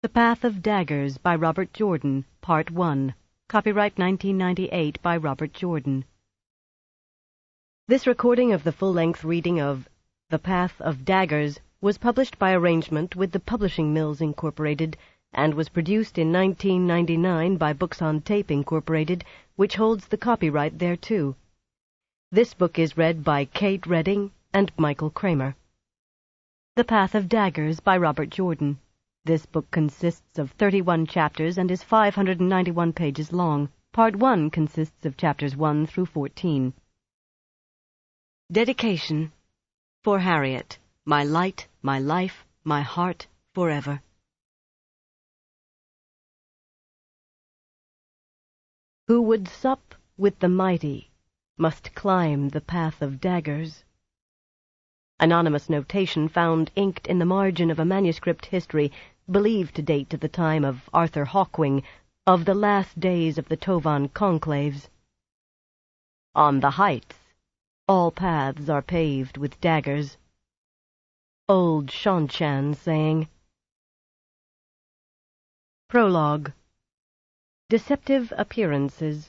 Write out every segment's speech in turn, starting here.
The Path of Daggers by Robert Jordan, Part 1. Copyright 1998 by Robert Jordan. This recording of the full-length reading of The Path of Daggers was published by arrangement with the Publishing Mills, Incorporated, and was produced in 1999 by Books on Tape, Incorporated, which holds the copyright thereto. This book is read by Kate Redding and Michael Kramer. The Path of Daggers by Robert Jordan. This book consists of 31 chapters and is 591 pages long. Part 1 consists of chapters 1 through 14. Dedication. For Harriet, my light, my life, my heart, forever. Who would sup with the mighty must climb the path of daggers. Anonymous notation found inked in the margin of a manuscript history believed to date to the time of Arthur Hawkwing, of the last days of the Tovan conclaves. On the heights, all paths are paved with daggers. Old Shanchan saying. Prologue. Deceptive Appearances.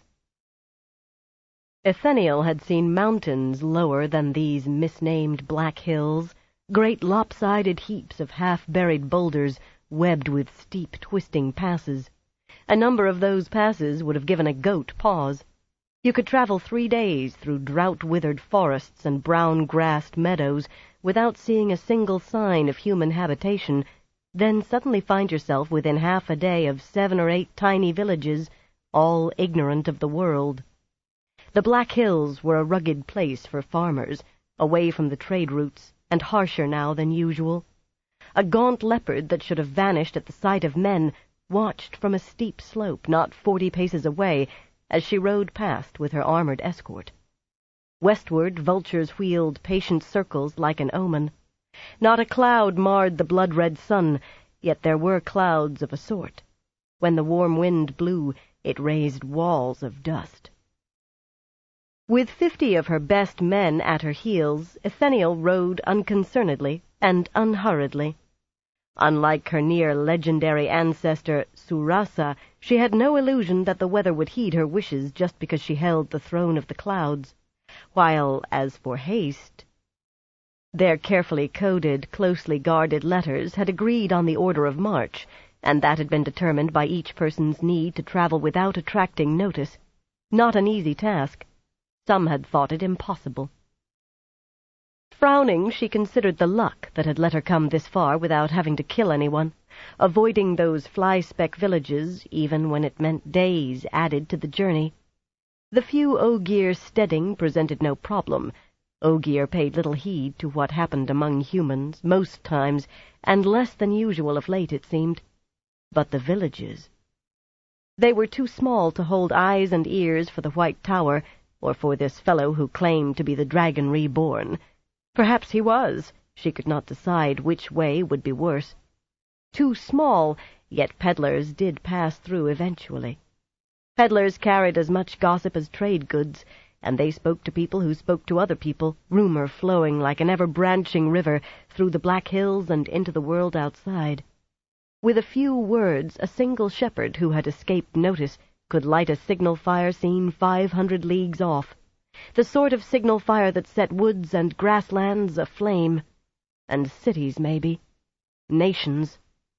Etheniel had seen mountains lower than these misnamed black hills, great lopsided heaps of half-buried boulders webbed with steep, twisting passes. A number of those passes would have given a goat pause. You could travel 3 days through drought-withered forests and brown-grassed meadows without seeing a single sign of human habitation, then suddenly find yourself within half a day of 7 or 8 tiny villages, all ignorant of the world. The Black Hills were a rugged place for farmers, away from the trade routes, and harsher now than usual. A gaunt leopard that should have vanished at the sight of men watched from a steep slope not 40 paces away as she rode past with her armored escort. Westward vultures wheeled patient circles like an omen. Not a cloud marred the blood-red sun, yet there were clouds of a sort. When the warm wind blew, it raised walls of dust. With 50 of her best men at her heels, Etheniel rode unconcernedly and unhurriedly. Unlike her near-legendary ancestor, Surasa, she had no illusion that the weather would heed her wishes just because she held the throne of the clouds, while, as for haste, their carefully coded, closely guarded letters had agreed on the order of march, and that had been determined by each person's need to travel without attracting notice. Not an easy task. Some had thought it impossible. Frowning, she considered the luck that had let her come this far without having to kill anyone, avoiding those fly-speck villages even when it meant days added to the journey. The few Ogier steading presented no problem. Ogier paid little heed to what happened among humans, most times, and less than usual of late, it seemed. But the villages. They were too small to hold eyes and ears for the White Tower, or for this fellow who claimed to be the Dragon Reborn. Perhaps he was. She could not decide which way would be worse. Too small, yet peddlers did pass through eventually. Peddlers carried as much gossip as trade goods, and they spoke to people who spoke to other people, rumor flowing like an ever-branching river through the Black Hills and into the world outside. With a few words, a single shepherd who had escaped notice could light a signal fire seen 500 leagues off, the sort of signal fire that set woods and grasslands aflame, and cities, maybe, nations.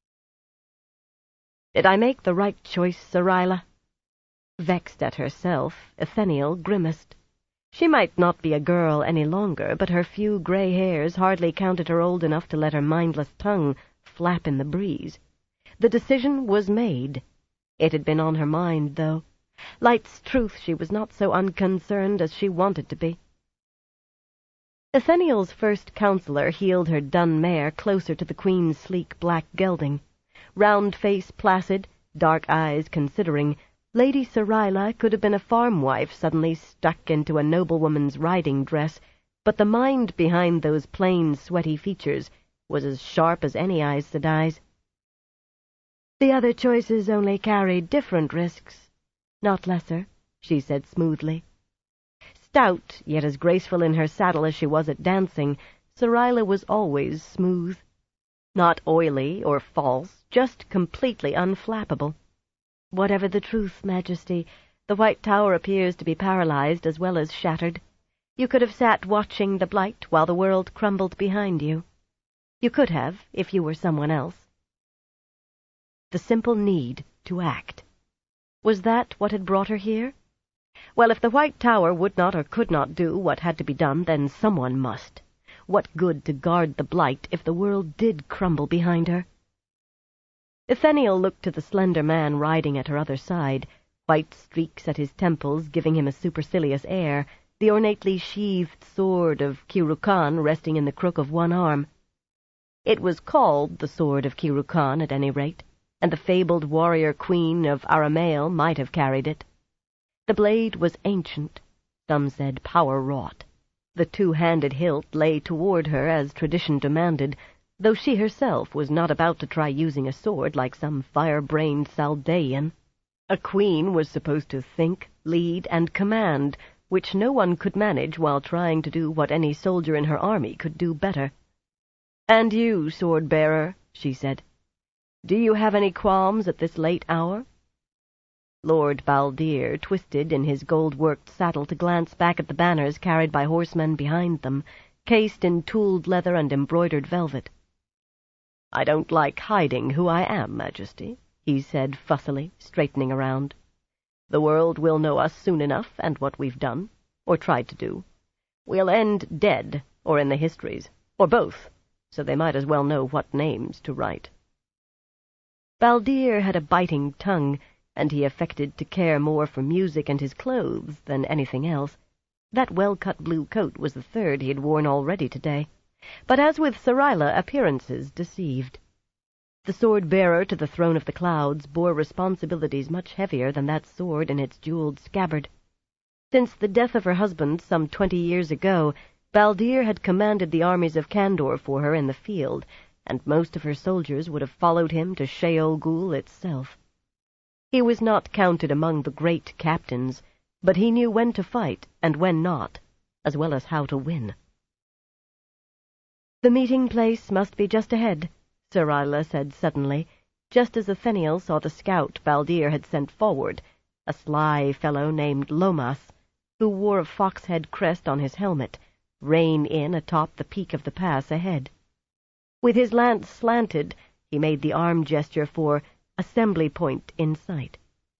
Did I make the right choice, Sarila? Vexed at herself, Etheniel grimaced. She might not be a girl any longer, but her few gray hairs hardly counted her old enough to let her mindless tongue flap in the breeze. The decision was made. It had been on her mind, though. Light's truth, she was not so unconcerned as she wanted to be. Etheniel's first counselor heeled her dun mare closer to the Queen's sleek black gelding. Round face placid, dark eyes considering, Lady Sarila could have been a farm wife suddenly stuck into a noblewoman's riding dress, but the mind behind those plain, sweaty features was as sharp as any Aes Sedai's. The other choices only carried different risks. Not lesser, she said smoothly. Stout, yet as graceful in her saddle as she was at dancing, Sarila was always smooth. Not oily or false, just completely unflappable. "Whatever the truth, Majesty, the White Tower appears to be paralyzed as well as shattered. You could have sat watching the blight while the world crumbled behind you. You could have, if you were someone else." The simple need to act. Was that what had brought her here? Well, if the White Tower would not or could not do what had to be done, then someone must. What good to guard the blight if the world did crumble behind her? Etheniel looked to the slender man riding at her other side, white streaks at his temples giving him a supercilious air, the ornately sheathed sword of Kirukan resting in the crook of one arm. It was called the Sword of Kirukan, at any rate, and the fabled warrior queen of Aramael might have carried it. The blade was ancient, some said power-wrought. The two-handed hilt lay toward her as tradition demanded, though she herself was not about to try using a sword like some fire-brained Saldaean. A queen was supposed to think, lead, and command, which no one could manage while trying to do what any soldier in her army could do better. "And you, sword-bearer," she said, "do you have any qualms at this late hour?" Lord Baldir twisted in his gold-worked saddle to glance back at the banners carried by horsemen behind them, cased in tooled leather and embroidered velvet. "I don't like hiding who I am, Majesty," he said fussily, straightening around. "The world will know us soon enough and what we've done, or tried to do. We'll end dead, or in the histories, or both, so they might as well know what names to write." Baldir had a biting tongue, and he affected to care more for music and his clothes than anything else. That well-cut blue coat was the third he had worn already today. But as with Sarila, appearances deceived. The sword-bearer to the throne of the clouds bore responsibilities much heavier than that sword in its jeweled scabbard. Since the death of her husband some 20 years ago, Baldir had commanded the armies of Kandor for her in the field, and most of her soldiers would have followed him to Sheol Ghul itself. He was not counted among the great captains, but he knew when to fight and when not, as well as how to win. "The meeting place must be just ahead," Sarila said suddenly, just as Etheniel saw the scout Baldir had sent forward, a sly fellow named Lomas, who wore a fox-head crest on his helmet, rein in atop the peak of the pass ahead. With his lance slanted, he made the arm gesture for assembly point in sight.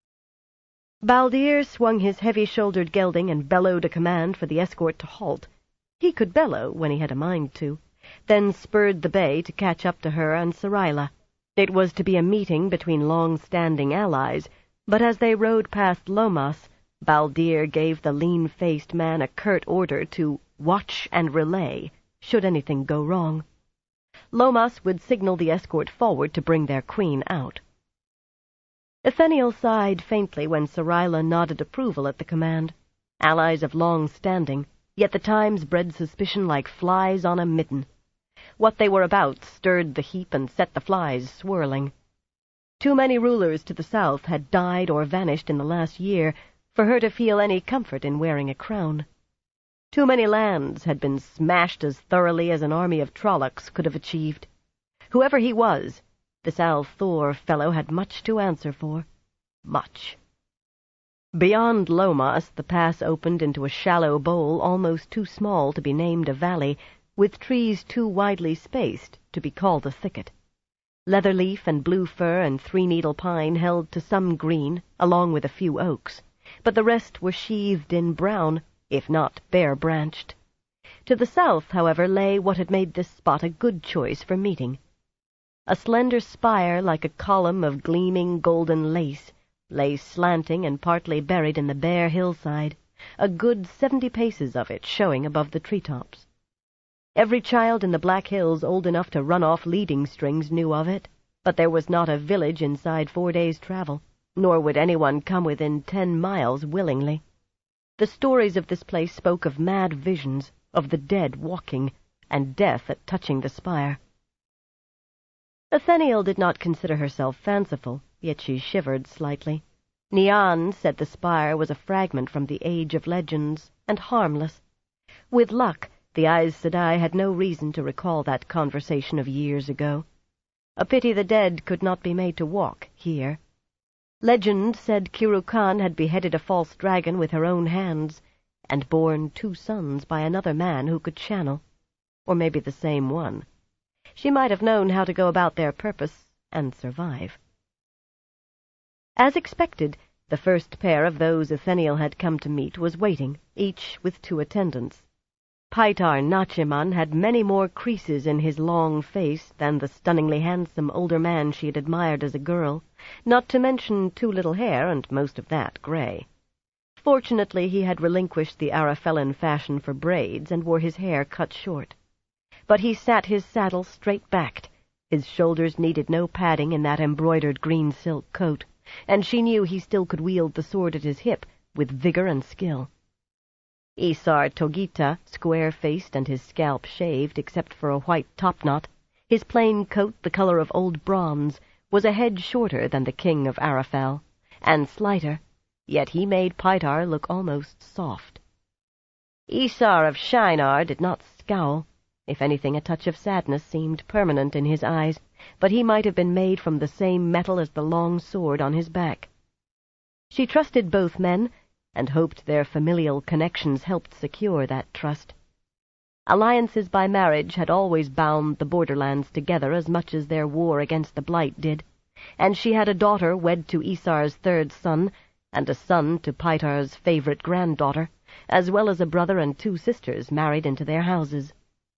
Baldir swung his heavy-shouldered gelding and bellowed a command for the escort to halt. He could bellow when he had a mind to, then spurred the bay to catch up to her and Sarila. It was to be a meeting between long-standing allies, but as they rode past Lomas, Baldir gave the lean-faced man a curt order to watch and relay, should anything go wrong. Lomas would signal the escort forward to bring their queen out. Etheniel sighed faintly when Sarila nodded approval at the command. Allies of long standing, yet the times bred suspicion like flies on a mitten. What they were about stirred the heap and set the flies swirling. Too many rulers to the south had died or vanished in the last year for her to feel any comfort in wearing a crown. Too many lands had been smashed as thoroughly as an army of Trollocs could have achieved. Whoever he was, this Althor fellow had much to answer for. Much. Beyond Lomas, the pass opened into a shallow bowl almost too small to be named a valley, with trees too widely spaced to be called a thicket. Leatherleaf and blue fir and three-needle pine held to some green, along with a few oaks, but the rest were sheathed in brown, if not bare-branched. To the south, however, lay what had made this spot a good choice for meeting. A slender spire like a column of gleaming golden lace lay slanting and partly buried in the bare hillside, a good 70 paces of it showing above the treetops. Every child in the Black Hills old enough to run off leading strings knew of it, but there was not a village inside 4 days' travel, nor would anyone come within 10 miles willingly. The stories of this place spoke of mad visions, of the dead walking, and death at touching the spire. Etheniel did not consider herself fanciful, yet she shivered slightly. Nian said the spire was a fragment from the Age of Legends, and harmless. With luck, the Aes Sedai had no reason to recall that conversation of years ago. A pity the dead could not be made to walk here. Legend said Kiru Khan had beheaded a false dragon with her own hands, and borne 2 sons by another man who could channel, or maybe the same one. She might have known how to go about their purpose and survive. As expected, the first pair of those Atheniel had come to meet was waiting, each with 2 attendants. Paitar Nachiman had many more creases in his long face than the stunningly handsome older man she had admired as a girl, not to mention too little hair, and most of that gray. Fortunately, he had relinquished the Araphellan fashion for braids and wore his hair cut short. But he sat his saddle straight-backed. His shoulders needed no padding in that embroidered green silk coat, and she knew he still could wield the sword at his hip with vigor and skill. Isar Togita, square-faced and his scalp shaved except for a white topknot, his plain coat the color of old bronze, was a head shorter than the king of Araphel, and slighter, yet he made Paitar look almost soft. Isar of Shinar did not scowl. If anything, a touch of sadness seemed permanent in his eyes, but he might have been made from the same metal as the long sword on his back. She trusted both men, and hoped their familial connections helped secure that trust. Alliances by marriage had always bound the borderlands together as much as their war against the Blight did, and she had a daughter wed to Isar's 3rd son, and a son to Paitar's favorite granddaughter, as well as a brother and 2 sisters married into their houses.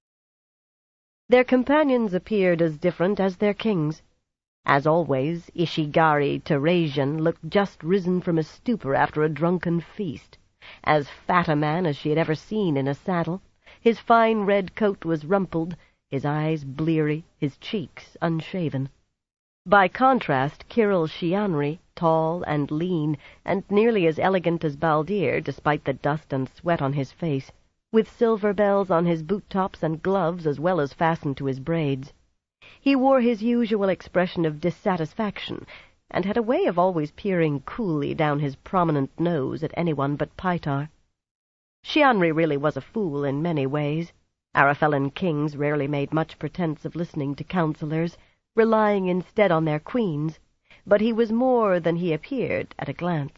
Their companions appeared as different as their kings. As always, Ishigari Teresian looked just risen from a stupor after a drunken feast, as fat a man as she had ever seen in a saddle. His fine red coat was rumpled, his eyes bleary, his cheeks unshaven. By contrast, Kirill Shianri, tall and lean, and nearly as elegant as Baldir, despite the dust and sweat on his face, with silver bells on his boot-tops and gloves as well as fastened to his braids. He wore his usual expression of dissatisfaction, and had a way of always peering coolly down his prominent nose at anyone but Paitar. Shianri really was a fool in many ways. Araphellan kings rarely made much pretense of listening to counselors, relying instead on their queens, but he was more than he appeared at a glance.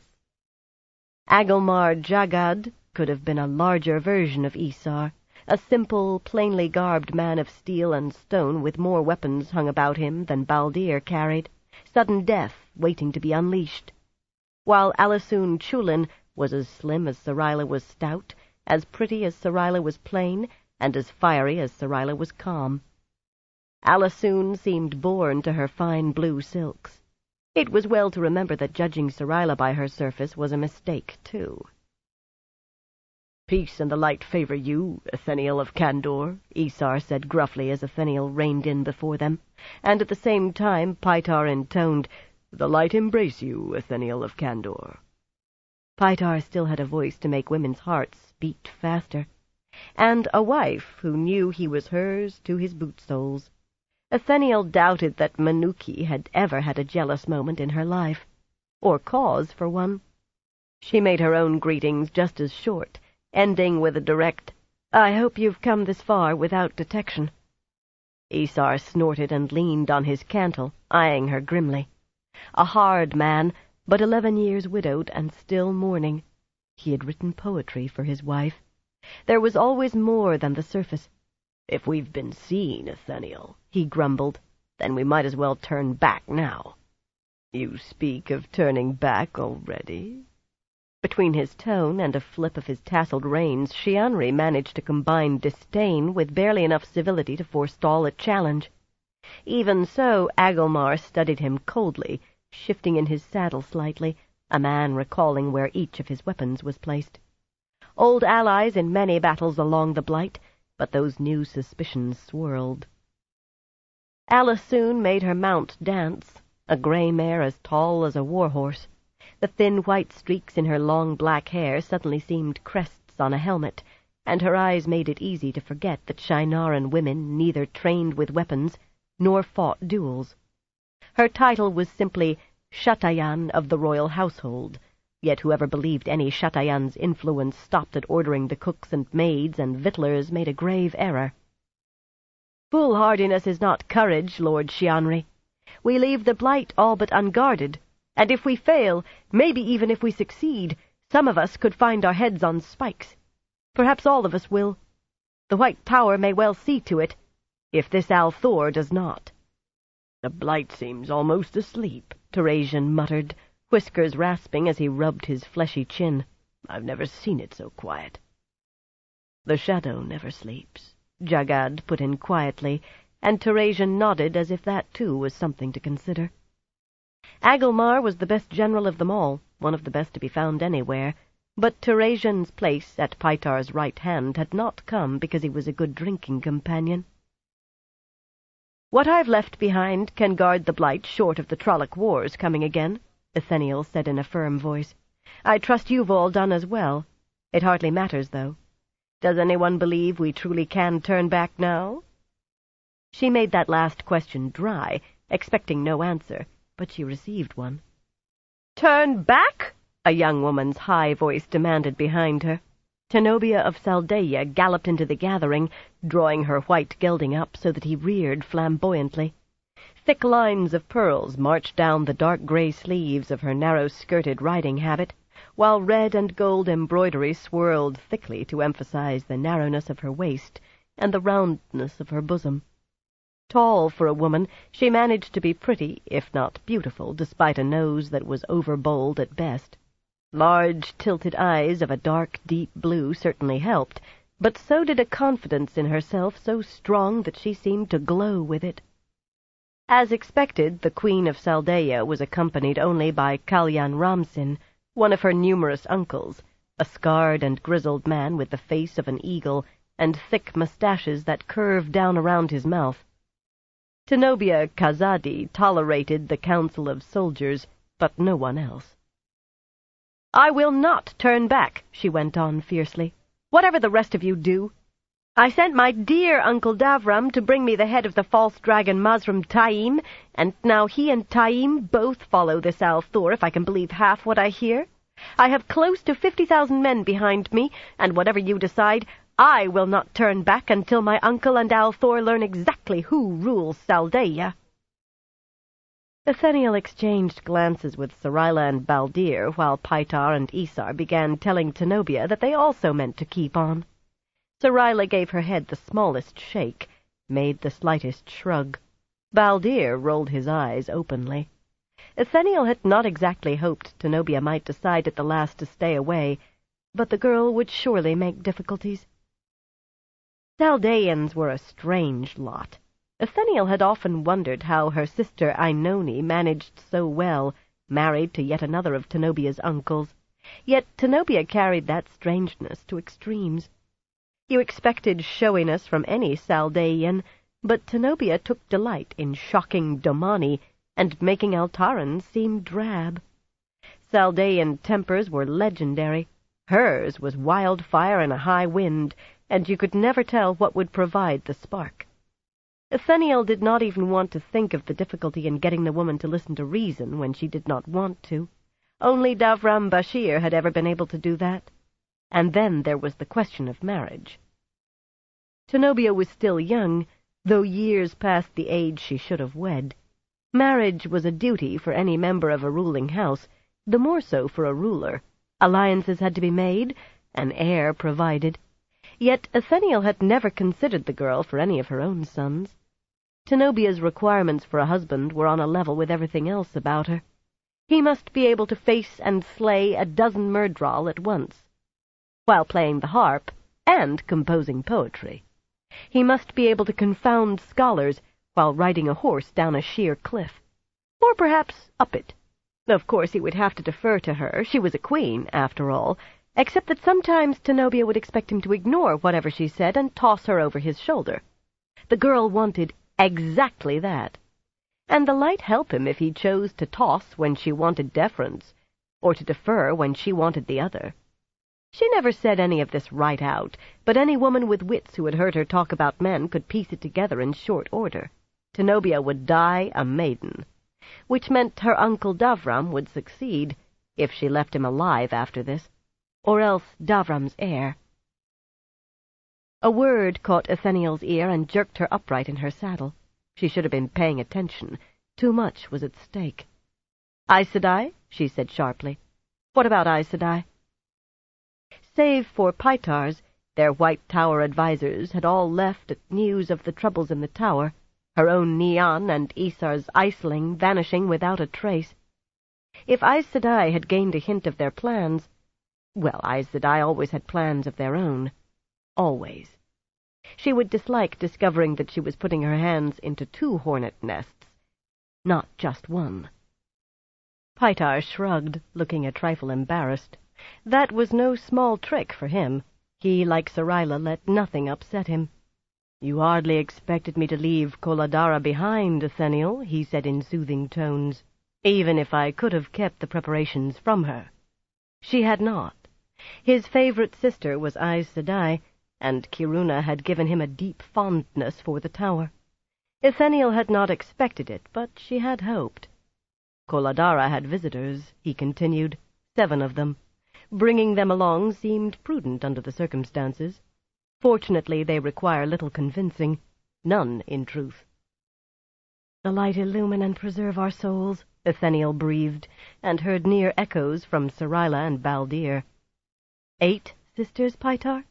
Agelmar Jagad could have been a larger version of Isar, a simple, plainly garbed man of steel and stone with more weapons hung about him than Baldir carried, sudden death waiting to be unleashed, while Alisun Chulin was as slim as Sarila was stout, as pretty as Sarila was plain, and as fiery as Sarila was calm. Alisun seemed born to her fine blue silks. It was well to remember that judging Sarila by her surface was a mistake, too. "Peace and the light favor you, Atheniel of Kandor," Isar said gruffly as Atheniel reined in before them, and at the same time Paitar intoned, "The light embrace you, Atheniel of Kandor." Paitar still had a voice to make women's hearts beat faster, and a wife who knew he was hers to his boot soles. Atheniel doubted that Manuki had ever had a jealous moment in her life, or cause for one. She made her own greetings just as short, ending with a direct, "I hope you've come this far without detection." Isar snorted and leaned on his cantle, eyeing her grimly. A hard man, but 11 years widowed and still mourning. He had written poetry for his wife. There was always more than the surface. "If we've been seen, Atheniel," he grumbled, "then we might as well turn back now." "You speak of turning back already?" Between his tone and a flip of his tasseled reins, Shianri managed to combine disdain with barely enough civility to forestall a challenge. Even so, Agelmar studied him coldly, shifting in his saddle slightly, a man recalling where each of his weapons was placed. Old allies in many battles along the Blight, but those new suspicions swirled. Alisun made her mount dance, a gray mare as tall as a war-horse. The thin white streaks in her long black hair suddenly seemed crests on a helmet, and her eyes made it easy to forget that Shinaran women neither trained with weapons nor fought duels. Her title was simply Shatayan of the royal household, yet whoever believed any Shatayan's influence stopped at ordering the cooks and maids and victuallers made a grave error. Foolhardiness is not courage, Lord Shianri. We leave the blight all but unguarded, and if we fail, maybe even if we succeed, some of us could find our heads on spikes. Perhaps all of us will. The White Tower may well see to it, if this Althor does not." "The blight seems almost asleep," Teresian muttered, whiskers rasping as he rubbed his fleshy chin. "I've never seen it so quiet." "The shadow never sleeps," Jagad put in quietly, and Teresian nodded as if that too was something to consider. Agelmar was the best general of them all, one of the best to be found anywhere, but Teresian's place at Pytar's right hand had not come because he was a good drinking companion. "What I've left behind can guard the blight short of the Trolloc Wars coming again," Etheniel said in a firm voice. "I trust you've all done as well. It hardly matters, though. Does anyone believe we truly can turn back now?" She made that last question dry, expecting no answer, but she received one. "Turn back?" a young woman's high voice demanded behind her. Tenobia of Saldeia galloped into the gathering, drawing her white gelding up so that he reared flamboyantly. Thick lines of pearls marched down the dark gray sleeves of her narrow-skirted riding habit, while red and gold embroidery swirled thickly to emphasize the narrowness of her waist and the roundness of her bosom. Tall for a woman, she managed to be pretty, if not beautiful, despite a nose that was over-bold at best. Large, tilted eyes of a dark, deep blue certainly helped, but so did a confidence in herself so strong that she seemed to glow with it. As expected, the Queen of Saldeia was accompanied only by Kalyan Ramsin, one of her numerous uncles, a scarred and grizzled man with the face of an eagle and thick mustaches that curved down around his mouth. Tenobia Kazadi tolerated the council of soldiers, but no one else. "I will not turn back," she went on fiercely, "whatever the rest of you do. I sent my dear Uncle Davram to bring me the head of the false dragon Mazrim Taim, and now he and Taim both follow this Althor, if I can believe half what I hear. I have close to 50,000 men behind me, and whatever you decide, I will not turn back until my uncle and Althor learn exactly who rules Saldeia." Etheniel exchanged glances with Sarila and Baldir, while Pytar and Isar began telling Tenobia that they also meant to keep on. Sarila gave her head the smallest shake, made the slightest shrug. Baldir rolled his eyes openly. Etheniel had not exactly hoped Tenobia might decide at the last to stay away, but the girl would surely make difficulties. Saldeans were a strange lot. Etheniel had often wondered how her sister Ainoni managed so well, married to yet another of Tenobia's uncles. Yet Tenobia carried that strangeness to extremes. You expected showiness from any Saldean, but Tenobia took delight in shocking Domani and making Altarans seem drab. Saldean tempers were legendary. Hers was wildfire and a high wind, and you could never tell what would provide the spark. Etheniel did not even want to think of the difficulty in getting the woman to listen to reason when she did not want to. Only Davram Bashir had ever been able to do that. And then there was the question of marriage. Tenobia was still young, though years past the age she should have wed. Marriage was a duty for any member of a ruling house, the more so for a ruler. Alliances had to be made, an heir provided. Yet Etheniel had never considered the girl for any of her own sons. Tenobia's requirements for a husband were on a level with everything else about her. He must be able to face and slay a dozen Myrddraal at once, while playing the harp and composing poetry. He must be able to confound scholars while riding a horse down a sheer cliff, or perhaps up it. Of course he would have to defer to her. She was a queen, after all, except that sometimes Tenobia would expect him to ignore whatever she said and toss her over his shoulder. The girl wanted exactly that, and the light help him if he chose to toss when she wanted deference, or to defer when she wanted the other. She never said any of this right out, but any woman with wits who had heard her talk about men could piece it together in short order. Tenobia would die a maiden, which meant her uncle Davram would succeed, if she left him alive after this, or else Davram's heir. A word caught Etheniel's ear and jerked her upright in her saddle. She should have been paying attention. Too much was at stake. "Aes Sedai?" she said sharply. "What about Aes Sedai?" Save for Pytars, their White Tower advisers had all left at news of the troubles in the tower, her own Nian and Isar's Iceling vanishing without a trace. If Aes Sedai had gained a hint of their plans, well, Aes Sedai always had plans of their own. Always. She would dislike discovering that she was putting her hands into 2 hornet nests, not just one. Pytar shrugged, looking a trifle embarrassed. That was no small trick for him. He, like Sarayla, let nothing upset him. "You hardly expected me to leave Koladara behind, Etheniel," he said in soothing tones, "even if I could have kept the preparations from her." She had not. His favorite sister was Aes Sedai, and Kiruna had given him a deep fondness for the tower. Etheniel had not expected it, but she had hoped. Koladara had visitors, he continued, 7 of them. Bringing them along seemed prudent under the circumstances. Fortunately, they require little convincing. None, in truth. "The light illumine and preserve our souls," Etheniel breathed, and heard near echoes from Sarayla and Baldir. 8 sisters, Pytar?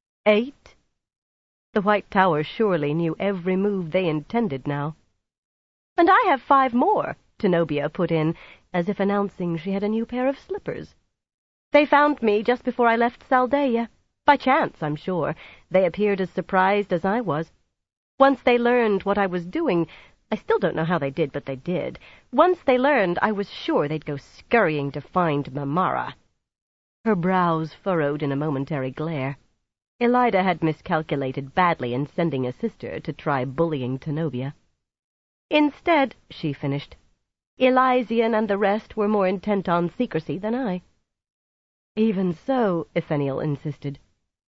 8? The White Tower surely knew every move they intended now. "And I have 5 more," Tenobia put in, as if announcing she had a new pair of slippers. "They found me just before I left Saldaea. By chance, I'm sure. They appeared as surprised as I was. Once they learned what I was doing, I still don't know how they did, but they did. Once they learned, I was sure they'd go scurrying to find Mamara." Her brows furrowed in a momentary glare. Elida had miscalculated badly in sending a sister to try bullying Tenobia. "Instead," she finished, "Elysian and the rest were more intent on secrecy than I." "Even so," Etheniel insisted.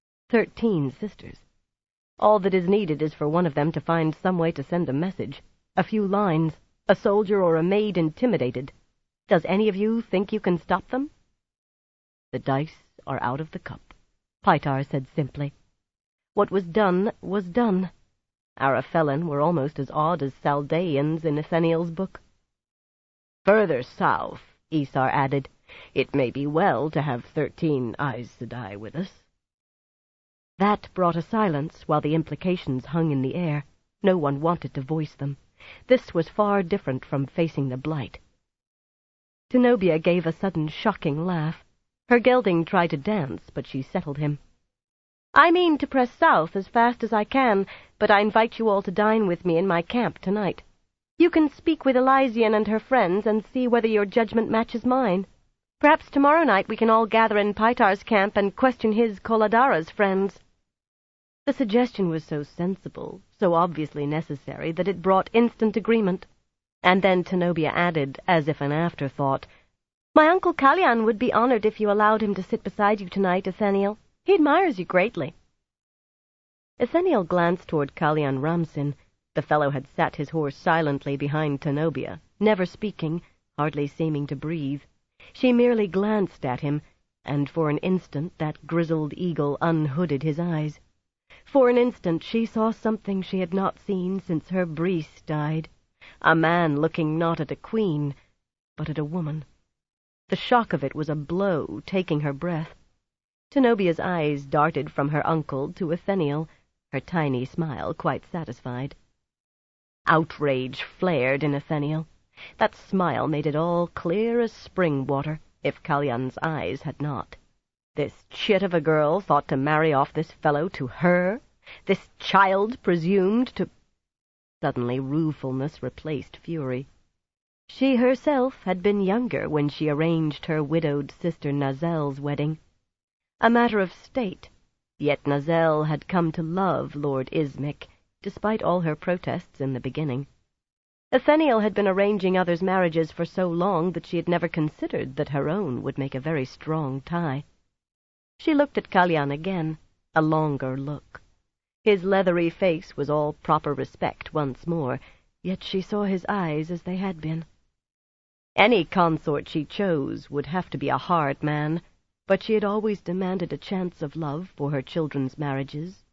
13 sisters. All that is needed is for one of them to find some way to send a message. A few lines. A soldier or a maid intimidated. Does any of you think you can stop them?" "The dice are out of the cup," Pytar said simply. What was done was done. Arafellan were almost as odd as Saldaeans in Etheniel's book. "Further south," Isar added, "it may be well to have 13 Aes Sedai with us." That brought a silence while the implications hung in the air. No one wanted to voice them. This was far different from facing the blight. Tenobia gave a sudden shocking laugh. Her gelding tried to dance, but she settled him. "I mean to press south as fast as I can, but I invite you all to dine with me in my camp tonight. You can speak with Elysian and her friends and see whether your judgment matches mine. Perhaps tomorrow night we can all gather in Pytar's camp and question his Koladara's friends." The suggestion was so sensible, so obviously necessary, that it brought instant agreement. And then Tenobia added, as if an afterthought, "My Uncle Kalyan would be honored if you allowed him to sit beside you tonight, Etheniel. He admires you greatly." Etheniel glanced toward Kalyan Ramsin. The fellow had sat his horse silently behind Tenobia, never speaking, hardly seeming to breathe. She merely glanced at him, and for an instant that grizzled eagle unhooded his eyes. For an instant she saw something she had not seen since her Brice died. A man looking not at a queen, but at a woman. The shock of it was a blow, taking her breath. Tenobia's eyes darted from her uncle to Etheniel, her tiny smile quite satisfied. Outrage flared in Etheniel. That smile made it all clear as spring water, if Kalyan's eyes had not. This chit of a girl thought to marry off this fellow to her? This child presumed to... Suddenly ruefulness replaced fury. She herself had been younger when she arranged her widowed sister Nazel's wedding. A matter of state, yet Nazel had come to love Lord Ismik, despite all her protests in the beginning. Etheniel had been arranging others' marriages for so long that she had never considered that her own would make a very strong tie. She looked at Kalyan again, a longer look. His leathery face was all proper respect once more, yet she saw his eyes as they had been. Any consort she chose would have to be a hard man, but she had always demanded a chance of love for her children's marriages,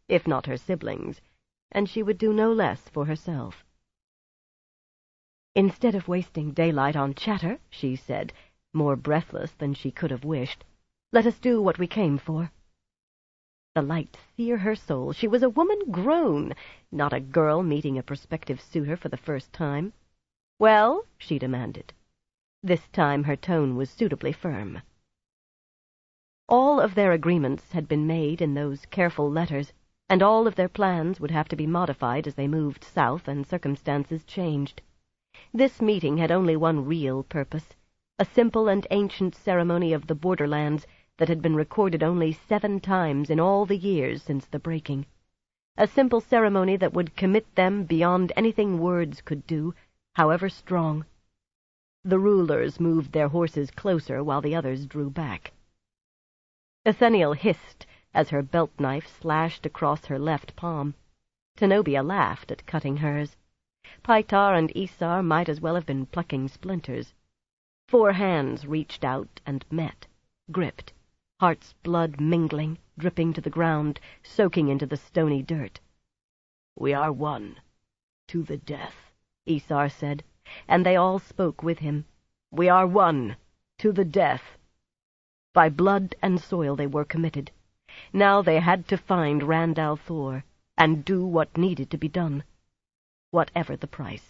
if not her siblings, and she would do no less for herself. "Instead of wasting daylight on chatter," she said, more breathless than she could have wished, "let us do what we came for." The light sear her soul. She was a woman grown, not a girl meeting a prospective suitor for the first time. "Well?" she demanded. This time her tone was suitably firm. All of their agreements had been made in those careful letters, and all of their plans would have to be modified as they moved south and circumstances changed. This meeting had only one real purpose, a simple and ancient ceremony of the borderlands that had been recorded only 7 times in all the years since the breaking. A simple ceremony that would commit them beyond anything words could do, however strong. The rulers moved their horses closer while the others drew back. Atheniel hissed as her belt-knife slashed across her left palm. Zenobia laughed at cutting hers. Pytar and Isar might as well have been plucking splinters. 4 hands reached out and met, gripped, heart's blood mingling, dripping to the ground, soaking into the stony dirt. "We are one, to the death," Isar said, and they all spoke with him. "We are one, to the death." By blood and soil they were committed. Now they had to find Randall Thor, and do what needed to be done, whatever the price.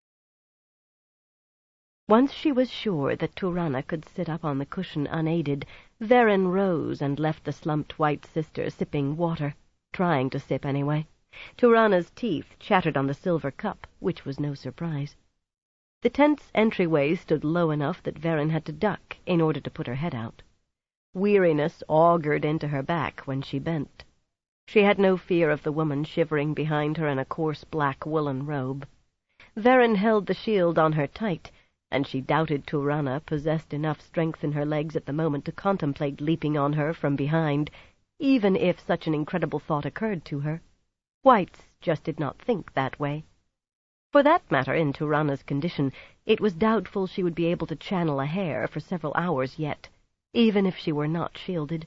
Once she was sure that Turana could sit up on the cushion unaided, Verin rose and left the slumped white sister sipping water, trying to sip anyway. Turana's teeth chattered on the silver cup, which was no surprise. The tent's entryway stood low enough that Verin had to duck in order to put her head out. Weariness augured into her back when she bent. She had no fear of the woman shivering behind her in a coarse black woolen robe. Verin held the shield on her tight, and she doubted Turana possessed enough strength in her legs at the moment to contemplate leaping on her from behind, even if such an incredible thought occurred to her. Whites just did not think that way. For that matter, in Turana's condition, it was doubtful she would be able to channel a hair for several hours yet, even if she were not shielded.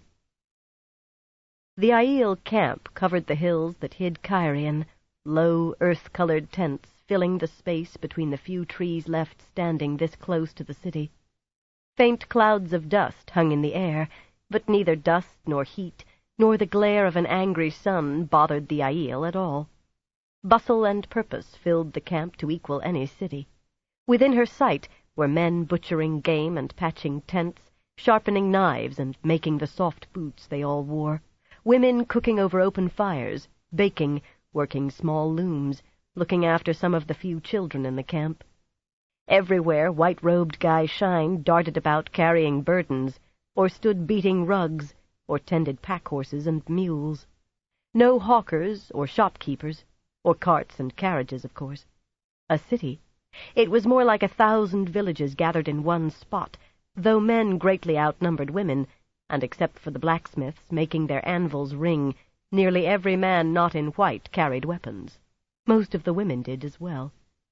The Aiel camp covered the hills that hid Cairhien, low, earth-colored tents filling the space between the few trees left standing this close to the city. Faint clouds of dust hung in the air, but neither dust nor heat nor the glare of an angry sun bothered the Aiel at all. Bustle and purpose filled the camp to equal any city. Within her sight were men butchering game and patching tents, sharpening knives and making the soft boots they all wore, women cooking over open fires, baking, working small looms, looking after some of the few children in the camp. Everywhere white-robed Guy Shine darted about carrying burdens, or stood beating rugs, or tended pack-horses and mules. No hawkers or shopkeepers, or carts and carriages, of course. A city. It was more like 1,000 villages gathered in one spot, though men greatly outnumbered women, and except for the blacksmiths making their anvils ring, nearly every man not in white carried weapons. Most of the women did as well.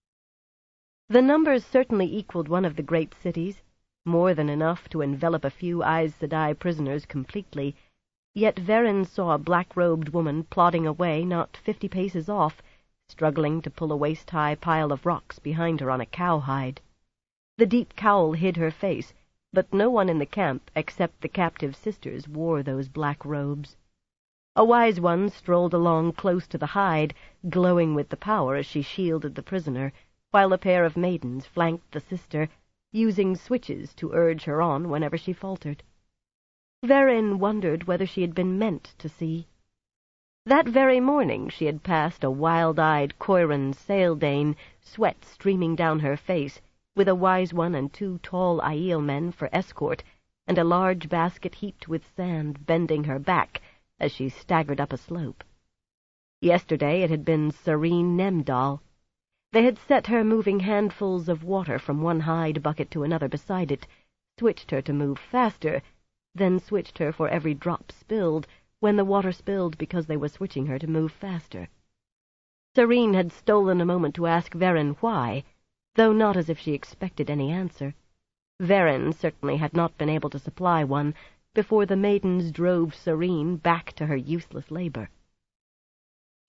The numbers certainly equaled one of the great cities, more than enough to envelop a few Aes Sedai prisoners completely, yet Verin saw a black-robed woman plodding away not 50 paces off, struggling to pull a waist-high pile of rocks behind her on a cowhide. The deep cowl hid her face, but no one in the camp except the captive sisters wore those black robes. A wise one strolled along close to the hide, glowing with the power as she shielded the prisoner, while a pair of maidens flanked the sister, using switches to urge her on whenever she faltered. Verin wondered whether she had been meant to see. That very morning she had passed a wild-eyed Coiran Saildane, sweat streaming down her face, with a wise one and 2 tall Aiel men for escort, and a large basket heaped with sand bending her back as she staggered up a slope. Yesterday it had been Serene Nemdal. They had set her moving handfuls of water from one hide bucket to another beside it, switched her to move faster, then switched her for every drop spilled, when the water spilled because they were switching her to move faster. Serene had stolen a moment to ask Verin why, though not as if she expected any answer. Verin certainly had not been able to supply one before the maidens drove Serene back to her useless labor.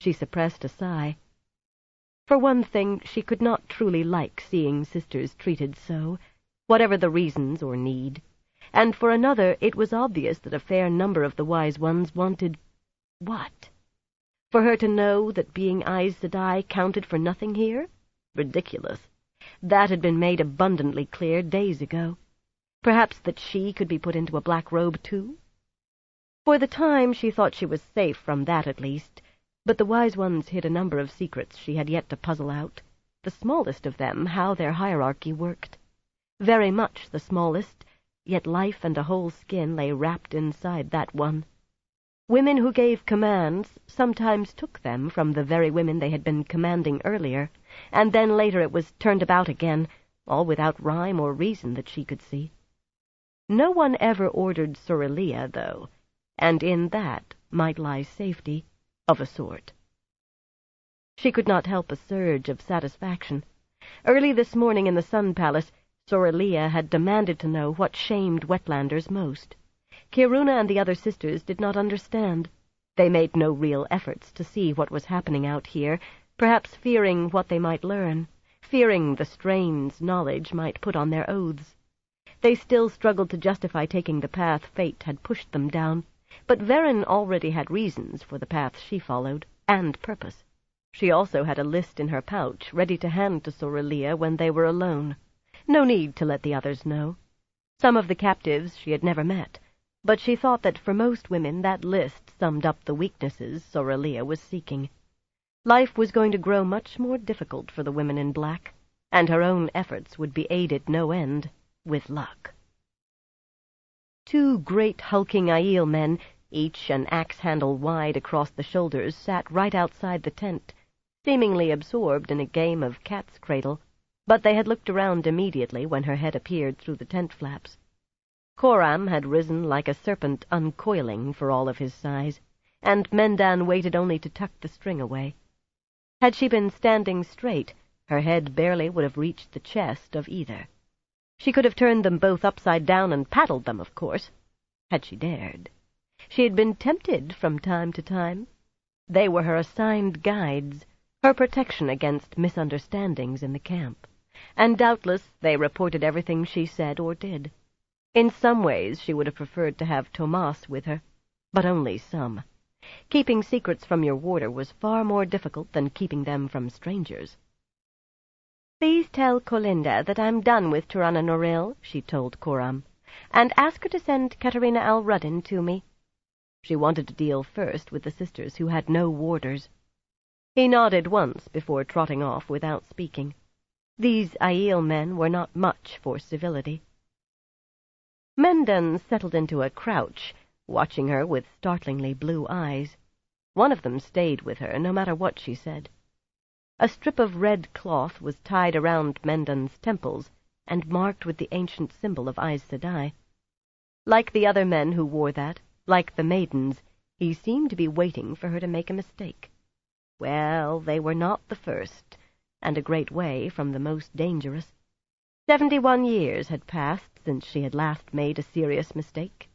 She suppressed a sigh. For one thing, she could not truly like seeing sisters treated so, whatever the reasons or need, and for another, it was obvious that a fair number of the wise ones wanted— what? For her to know that being Aes Sedai counted for nothing here? Ridiculous. That had been made abundantly clear days ago. Perhaps that she could be put into a black robe too? For the time she thought she was safe from that at least, but the wise ones hid a number of secrets she had yet to puzzle out, the smallest of them how their hierarchy worked. Very much the smallest, yet life and a whole skin lay wrapped inside that one. Women who gave commands sometimes took them from the very women they had been commanding earlier, and then later it was turned about again, all without rhyme or reason that she could see. No one ever ordered Sorilea, though, and in that might lie safety, of a sort. She could not help a surge of satisfaction. Early this morning in the Sun Palace, Sorilea had demanded to know what shamed Wetlanders most. Kiruna and the other sisters did not understand. They made no real efforts to see what was happening out here, perhaps fearing what they might learn, fearing the strains knowledge might put on their oaths. They still struggled to justify taking the path fate had pushed them down, but Varen already had reasons for the path she followed, and purpose. She also had a list in her pouch, ready to hand to Sorilea when they were alone. No need to let the others know. Some of the captives she had never met, but she thought that for most women that list summed up the weaknesses Sorilea was seeking. Life was going to grow much more difficult for the women in black, and her own efforts would be aided no end, with luck. 2 great hulking Aiel men, each an axe-handle wide across the shoulders, sat right outside the tent, seemingly absorbed in a game of cat's cradle, but they had looked around immediately when her head appeared through the tent flaps. Coram had risen like a serpent uncoiling for all of his size, and Mendan waited only to tuck the string away. Had she been standing straight, her head barely would have reached the chest of either. She could have turned them both upside down and paddled them, of course, had she dared. She had been tempted from time to time. They were her assigned guides, her protection against misunderstandings in the camp, and doubtless they reported everything she said or did. In some ways she would have preferred to have Tomas with her, but only some. Keeping secrets from your warder was far more difficult than keeping them from strangers. "Please tell Colinda that I'm done with Tirana Noril," she told Coram, "and ask her to send Katarina al-Ruddin to me." She wanted to deal first with the sisters who had no warders. He nodded once before trotting off without speaking. These Aiel men were not much for civility. Mendan settled into a crouch, watching her with startlingly blue eyes. One of them stayed with her, no matter what she said. A strip of red cloth was tied around Mendan's temples, and marked with the ancient symbol of Aes Sedai. Like the other men who wore that, like the maidens, he seemed to be waiting for her to make a mistake. Well, they were not the first, and a great way from the most dangerous. 71 years had passed since she had last made a serious mistake.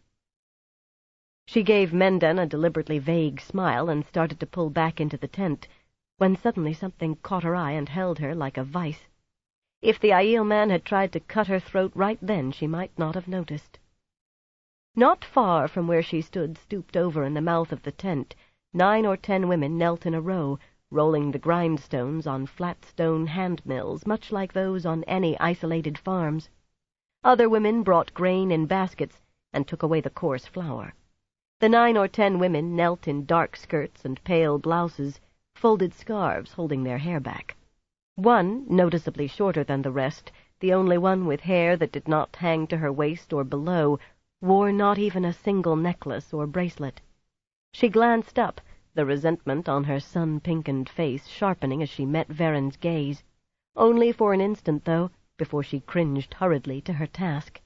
She gave Mendan a deliberately vague smile and started to pull back into the tent, when suddenly something caught her eye and held her like a vice. If the Aiel man had tried to cut her throat right then, she might not have noticed. Not far from where she stood, stooped over in the mouth of the tent, 9 or 10 women knelt in a row, rolling the grindstones on flat stone hand-mills, much like those on any isolated farms. Other women brought grain in baskets and took away the coarse flour. The 9 or 10 women knelt in dark skirts and pale blouses, folded scarves holding their hair back. One, noticeably shorter than the rest, the only one with hair that did not hang to her waist or below, wore not even a single necklace or bracelet. She glanced up, the resentment on her sun-pinkened face sharpening as she met Varen's gaze, only for an instant, though, before she cringed hurriedly to her task.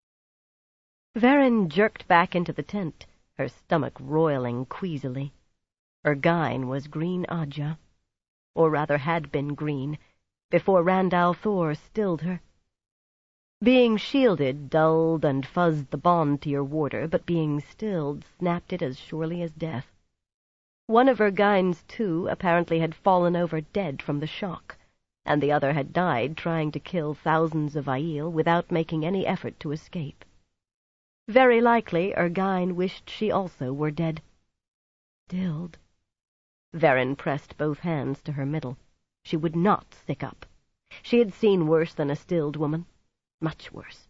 Varen jerked back into the tent, her stomach roiling queasily. Ergyne was green Aja, or rather had been green, before Randall Thor stilled her. Being shielded dulled and fuzzed the bond to your warder, but being stilled snapped it as surely as death. One of Ergine's two apparently had fallen over dead from the shock, and the other had died trying to kill thousands of Aiel without making any effort to escape. Very likely Ergine wished she also were dead. Stilled. Verin pressed both hands to her middle. She would not stick up. She had seen worse than a stilled woman. Much worse.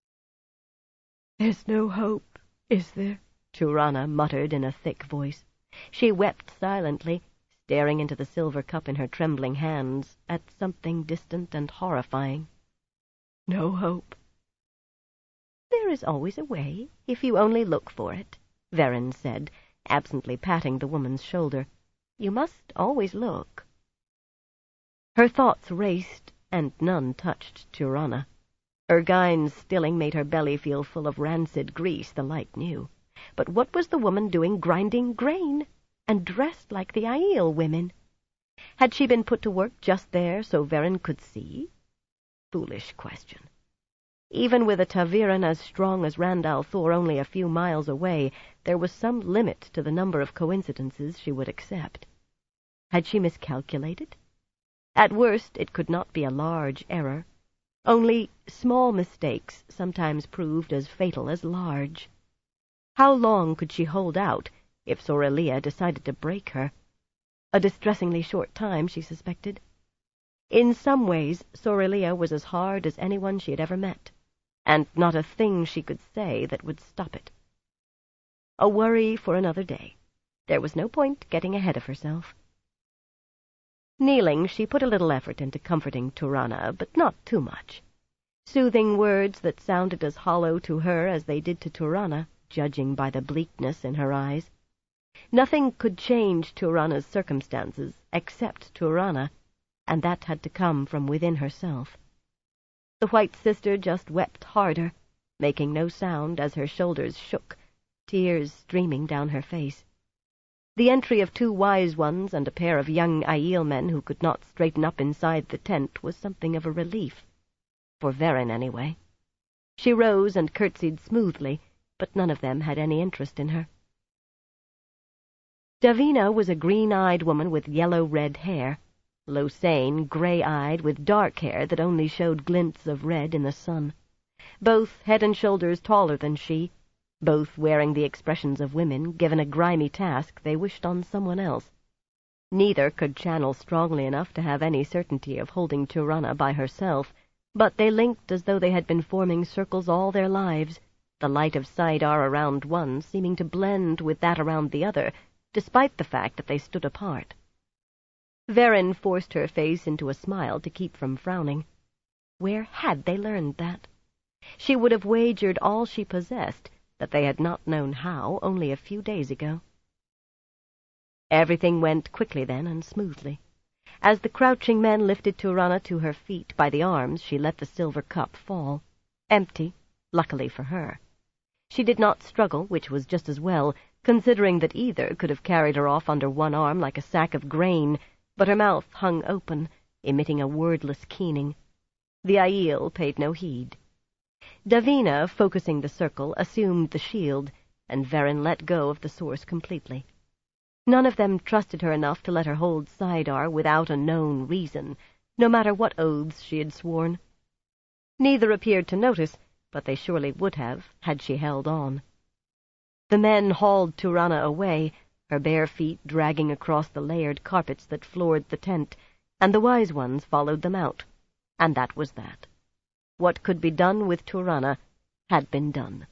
"There's no hope, is there?" Turana muttered in a thick voice. She wept silently, staring into the silver cup in her trembling hands, at something distant and horrifying. "No hope." "There is always a way, if you only look for it," Verin said, absently patting the woman's shoulder. "You must always look." Her thoughts raced, and none touched Turana. Ergine's stilling made her belly feel full of rancid grease, the light knew. But what was the woman doing grinding grain, and dressed like the Aiel women? Had she been put to work just there so Verin could see? Foolish question. Even with a ta'veren as strong as Rand al'Thor only a few miles away, there was some limit to the number of coincidences she would accept. Had she miscalculated? At worst, it could not be a large error. Only small mistakes sometimes proved as fatal as large. How long could she hold out if Sorilea decided to break her? A distressingly short time, she suspected. In some ways, Sorilea was as hard as anyone she had ever met, and not a thing she could say that would stop it. A worry for another day. There was no point getting ahead of herself. Kneeling, she put a little effort into comforting Turana, but not too much. Soothing words that sounded as hollow to her as they did to Turana, judging by the bleakness in her eyes. Nothing could change Turana's circumstances except Turana, and that had to come from within herself. The White Sister just wept harder, making no sound as her shoulders shook, tears streaming down her face. The entry of 2 wise ones and a pair of young Aiel men who could not straighten up inside the tent was something of a relief. For Verin, anyway. She rose and curtsied smoothly, but none of them had any interest in her. Davina was a green-eyed woman with yellow-red hair. Losane, gray-eyed, with dark hair that only showed glints of red in the sun. Both head and shoulders taller than she, both wearing the expressions of women given a grimy task they wished on someone else. Neither could channel strongly enough to have any certainty of holding Turana by herself, but they linked as though they had been forming circles all their lives, the light of saidar around one seeming to blend with that around the other, despite the fact that they stood apart. Verin forced her face into a smile to keep from frowning. Where had they learned that? She would have wagered all she possessed that they had not known how only a few days ago. Everything went quickly then and smoothly. As the crouching men lifted Turana to her feet by the arms, she let the silver cup fall. Empty, luckily for her. She did not struggle, which was just as well, considering that either could have carried her off under one arm like a sack of grain, but her mouth hung open, emitting a wordless keening. The Aiel paid no heed. Davina, focusing the circle, assumed the shield, and Verin let go of the source completely. None of them trusted her enough to let her hold saidar without a known reason, no matter what oaths she had sworn. Neither appeared to notice, but they surely would have, had she held on. The men hauled Turana away, her bare feet dragging across the layered carpets that floored the tent, and the wise ones followed them out, and that was that. What could be done with Turana had been done.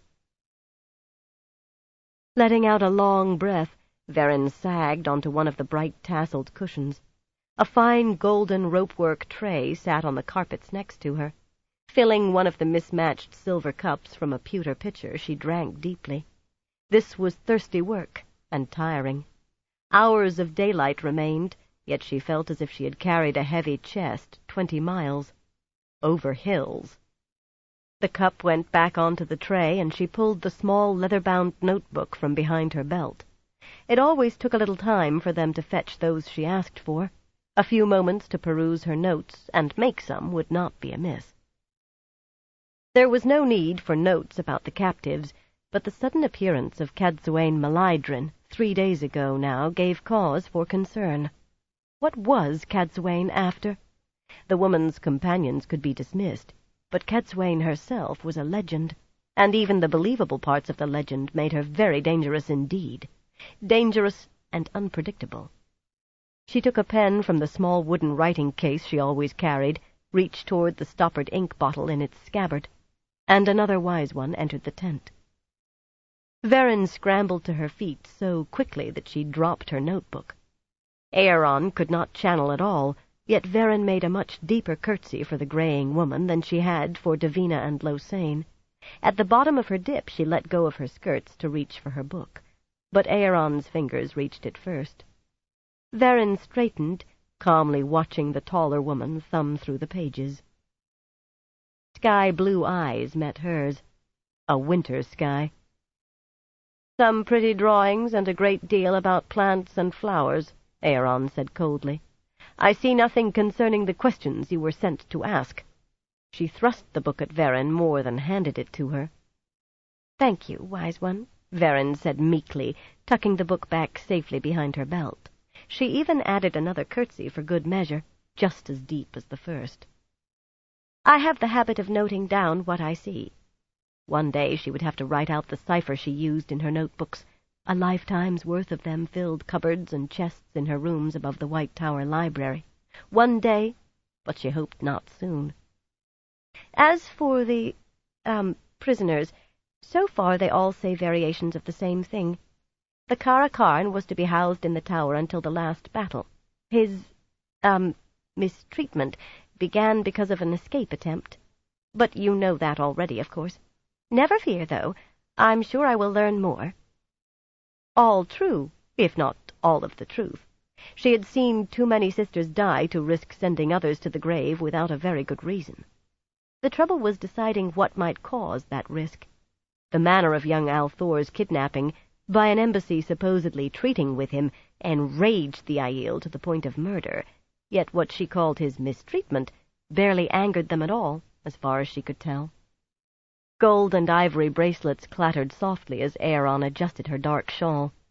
Letting out a long breath, Verin sagged onto one of the bright tasseled cushions. A fine golden ropework tray sat on the carpets next to her. Filling one of the mismatched silver cups from a pewter pitcher, she drank deeply. This was thirsty work, and tiring. Hours of daylight remained, yet she felt as if she had carried a heavy chest 20 miles. Over hills. The cup went back onto the tray, and she pulled the small leather-bound notebook from behind her belt. It always took a little time for them to fetch those she asked for. A few moments to peruse her notes, and make some, would not be amiss. There was no need for notes about the captives. but the sudden appearance of Cadsuane Malydrin 3 days ago now gave cause for concern. What was Cadsuane after? The woman's companions could be dismissed, but Cadsuane herself was a legend, and even the believable parts of the legend made her very dangerous indeed. Dangerous and unpredictable. She took a pen from the small wooden writing case she always carried, reached toward the stoppered ink bottle in its scabbard, and another wise one entered the tent. Verin scrambled to her feet so quickly that she dropped her notebook. Aeron could not channel at all, yet Verin made a much deeper curtsy for the graying woman than she had for Davina and Losane. At the bottom of her dip she let go of her skirts to reach for her book, but Aeron's fingers reached it first. Verin straightened, calmly watching the taller woman thumb through the pages. Sky-blue eyes met hers. A winter sky. "Some pretty drawings and a great deal about plants and flowers," Aeron said coldly. "I see nothing concerning the questions you were sent to ask." She thrust the book at Verin more than handed it to her. "Thank you, wise one," Verin said meekly, tucking the book back safely behind her belt. She even added another curtsy for good measure, just as deep as the first. "I have the habit of noting down what I see." One day she would have to write out the cipher she used in her notebooks. A lifetime's worth of them filled cupboards and chests in her rooms above the White Tower Library. One day, but she hoped not soon. As for the, prisoners, so far they all say variations of the same thing. The Kara Karn was to be housed in the tower until the last battle. His, mistreatment began because of an escape attempt. But you know that already, of course. Never fear, though. I'm sure I will learn more. All true, if not all of the truth. She had seen too many sisters die to risk sending others to the grave without a very good reason. The trouble was deciding what might cause that risk. The manner of young Althor's kidnapping, by an embassy supposedly treating with him, enraged the Aiel to the point of murder, yet what she called his mistreatment barely angered them at all, as far as she could tell. Gold and ivory bracelets clattered softly as Aeron adjusted her dark shawl.